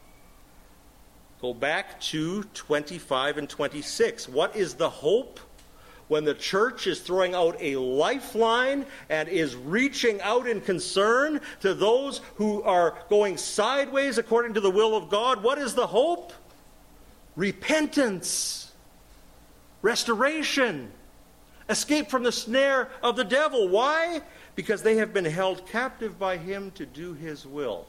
Go back to 25 and 26. What is the hope when the church is throwing out a lifeline and is reaching out in concern to those who are going sideways according to the will of God? What is the hope? Repentance, restoration, escape from the snare of the devil. Why? Because they have been held captive by him to do his will.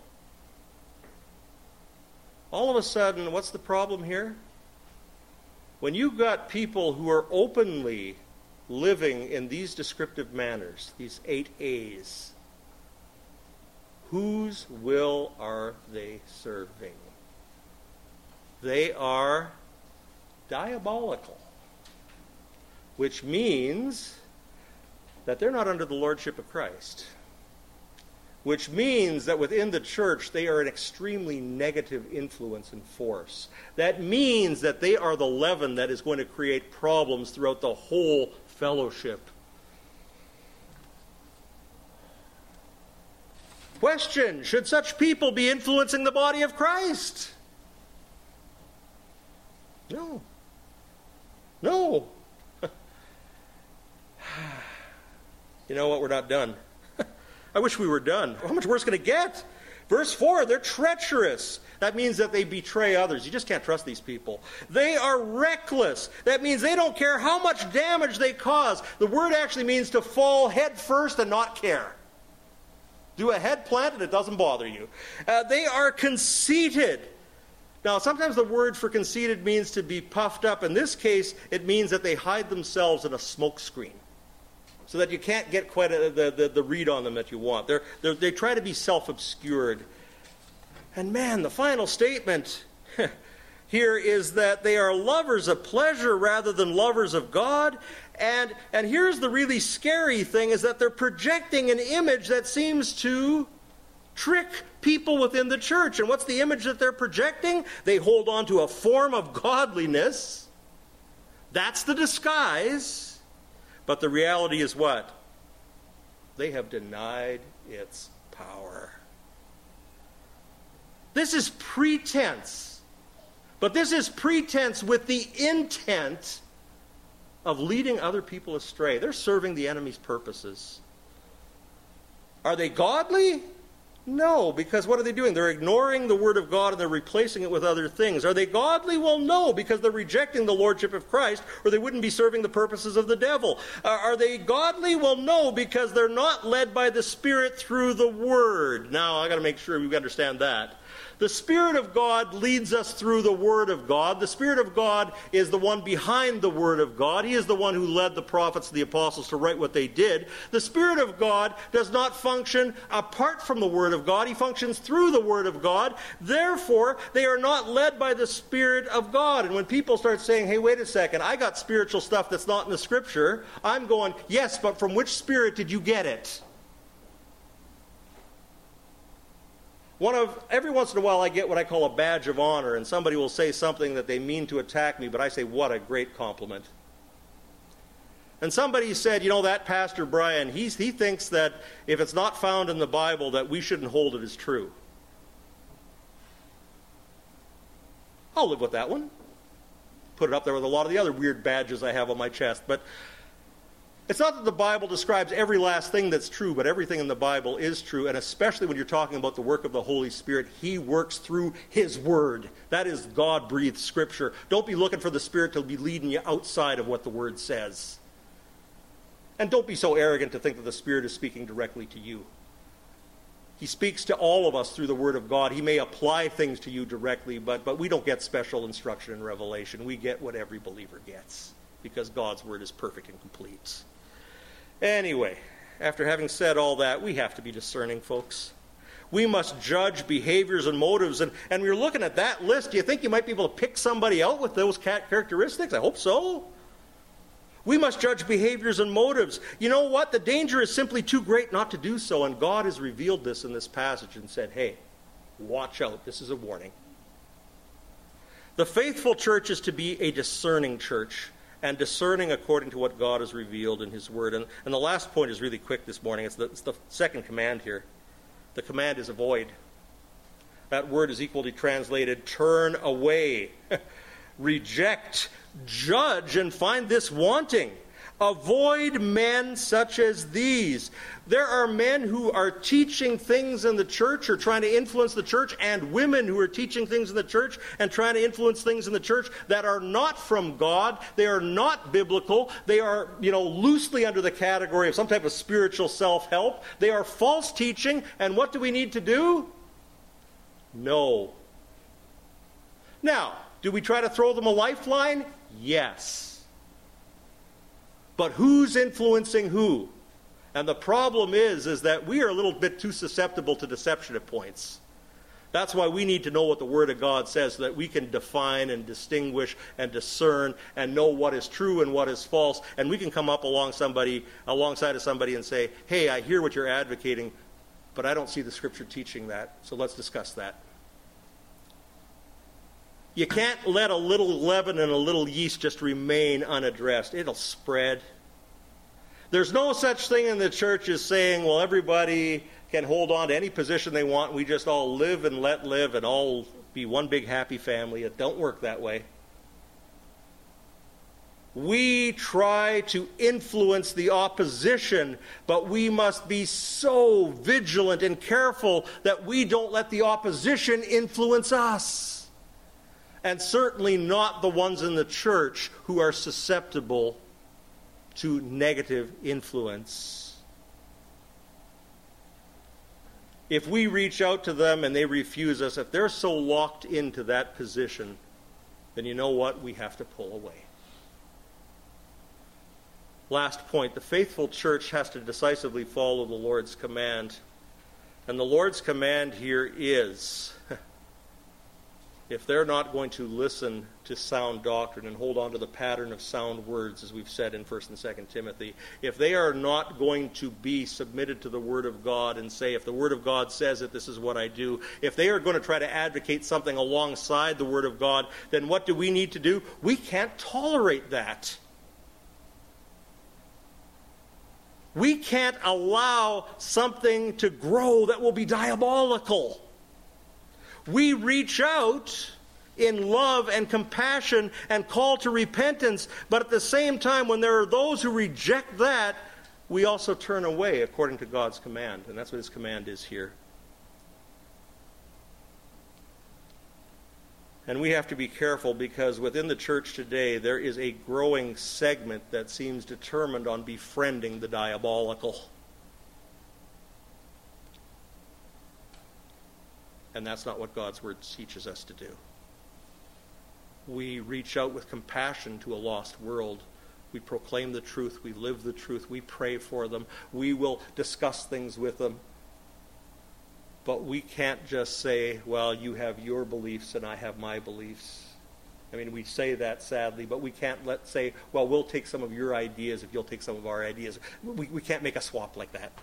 All of a sudden, what's the problem here? When you've got people who are openly living in these descriptive manners, these 8 A's, whose will are they serving? They are diabolical, which means that they're not under the lordship of Christ, which means that within the church they are an extremely negative influence and force. That means that they are the leaven that is going to create problems throughout the whole fellowship. Question: should such people be influencing the body of Christ? No. No. You know what? We're not done. I wish we were done. How much worse can it get? Verse 4, they're treacherous. That means that they betray others. You just can't trust these people. They are reckless. That means they don't care how much damage they cause. The word actually means to fall head first and not care. Do a head plant and it doesn't bother you. They are conceited. Now, sometimes the word for conceited means to be puffed up. In this case, it means that they hide themselves in a smoke screen, so that you can't get quite the read on them that you want. They try to be self-obscured. And man, the final statement, here is that they are lovers of pleasure rather than lovers of God. And here's the really scary thing, is that they're projecting an image that seems to trick people within the church. And what's the image that they're projecting? They hold on to a form of godliness. That's the disguise. But the reality is what? They have denied its power. This is pretense. But this is pretense with the intent of leading other people astray. They're serving the enemy's purposes. Are they godly? No, because what are they doing? They're ignoring the Word of God and they're replacing it with other things. Are they godly? Well, no, because they're rejecting the Lordship of Christ, or they wouldn't be serving the purposes of the devil. Are they godly? Well, no, because they're not led by the Spirit through the Word. Now, I got to make sure we understand that. The Spirit of God leads us through the Word of God. The Spirit of God is the one behind the Word of God. He is the one who led the prophets and the apostles to write what they did. The Spirit of God does not function apart from the Word of God. He functions through the Word of God. Therefore, they are not led by the Spirit of God. And when people start saying, hey, wait a second, I got spiritual stuff that's not in the Scripture, I'm going, yes, but from which Spirit did you get it? Every once in a while I get what I call a badge of honor, and somebody will say something that they mean to attack me, but I say, what a great compliment. And somebody said, that Pastor Brian, he thinks that if it's not found in the Bible that we shouldn't hold it as true. I'll live with that one. Put it up there with a lot of the other weird badges I have on my chest, but it's not that the Bible describes every last thing that's true, but everything in the Bible is true, and especially when you're talking about the work of the Holy Spirit, He works through His Word. That is God-breathed Scripture. Don't be looking for the Spirit to be leading you outside of what the Word says. And don't be so arrogant to think that the Spirit is speaking directly to you. He speaks to all of us through the Word of God. He may apply things to you directly, but we don't get special instruction and revelation. We get what every believer gets, because God's Word is perfect and complete. Anyway, after having said all that, we have to be discerning, folks. We must judge behaviors and motives. And when you're looking at that list, do you think you might be able to pick somebody out with those characteristics? I hope so. We must judge behaviors and motives. You know what? The danger is simply too great not to do so. And God has revealed this in this passage and said, hey, watch out. This is a warning. The faithful church is to be a discerning church, and discerning according to what God has revealed in His Word. And the last point is really quick this morning. It's the second command here. The command is avoid. That word is equally translated turn away, reject, judge, and find this wanting. Avoid men such as these. There are men who are teaching things in the church or trying to influence the church, and women who are teaching things in the church and trying to influence things in the church that are not from God. They are not biblical. They are, loosely under the category of some type of spiritual self-help. They are false teaching, and what do we need to do? No. Now, do we try to throw them a lifeline? Yes. But who's influencing who? And the problem is that we are a little bit too susceptible to deception at points. That's why we need to know what the Word of God says, so that we can define and distinguish and discern and know what is true and what is false. And we can come up alongside of somebody and say, hey, I hear what you're advocating, but I don't see the Scripture teaching that, so let's discuss that. You can't let a little leaven and a little yeast just remain unaddressed. It'll spread. There's no such thing in the church as saying, well, everybody can hold on to any position they want. We just all live and let live and all be one big happy family. It don't work that way. We try to influence the opposition, but we must be so vigilant and careful that we don't let the opposition influence us. And certainly not the ones in the church who are susceptible to negative influence. If we reach out to them and they refuse us, if they're so locked into that position, then you know what? We have to pull away. Last point, the faithful church has to decisively follow the Lord's command. And the Lord's command here is if they're not going to listen to sound doctrine and hold on to the pattern of sound words, as we've said in 1 and 2 Timothy, if they are not going to be submitted to the Word of God and say, if the Word of God says it, this is what I do, if they are going to try to advocate something alongside the Word of God, then what do we need to do? We can't tolerate that. We can't allow something to grow that will be diabolical. We reach out in love and compassion and call to repentance, but at the same time, when there are those who reject that, we also turn away according to God's command, and that's what His command is here. And we have to be careful, because within the church today, there is a growing segment that seems determined on befriending the diabolical. And that's not what God's Word teaches us to do. We reach out with compassion to a lost world. We proclaim the truth. We live the truth. We pray for them. We will discuss things with them. But we can't just say, well, you have your beliefs and I have my beliefs. I mean, we say that sadly, but we can't say, well, we'll take some of your ideas if you'll take some of our ideas. We can't make a swap like that.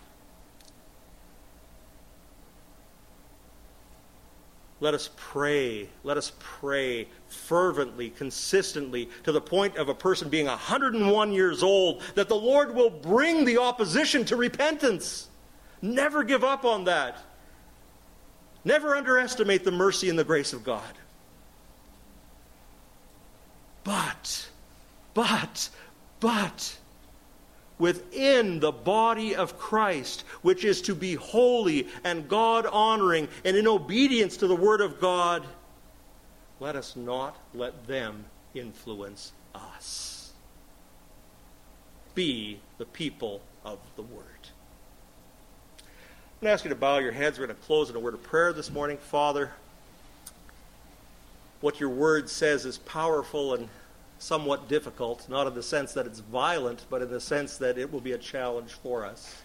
Let us pray. Let us pray fervently, consistently, to the point of a person being 101 years old, that the Lord will bring the opposition to repentance. Never give up on that. Never underestimate the mercy and the grace of God. But, within the body of Christ, which is to be holy and God-honoring and in obedience to the Word of God, let us not let them influence us. Be the people of the Word. I'm going to ask you to bow your heads. We're going to close in a word of prayer this morning. Father, what your Word says is powerful and somewhat difficult, not in the sense that it's violent, but in the sense that it will be a challenge for us.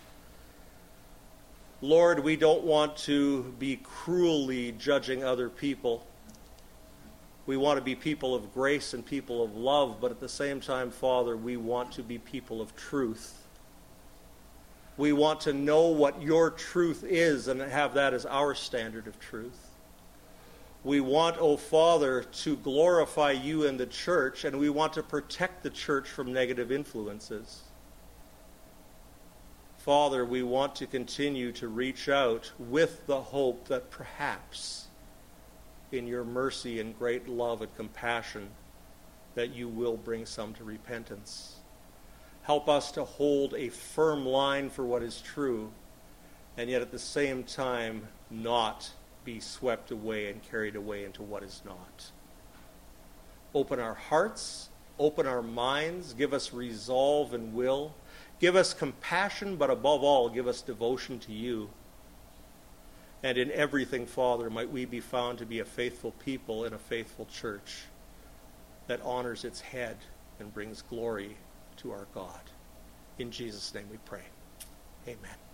Lord, we don't want to be cruelly judging other people. We want to be people of grace and people of love, but at the same time, Father, we want to be people of truth. We want to know what your truth is and have that as our standard of truth. We want, O Father, to glorify you in the church, and we want to protect the church from negative influences. Father, we want to continue to reach out with the hope that perhaps in your mercy and great love and compassion that you will bring some to repentance. Help us to hold a firm line for what is true, and yet at the same time not be swept away and carried away into what is not. Open our hearts, open our minds, give us resolve and will, give us compassion, but above all, give us devotion to you. And in everything, Father, might we be found to be a faithful people in a faithful church that honors its head and brings glory to our God. In Jesus' name we pray. Amen.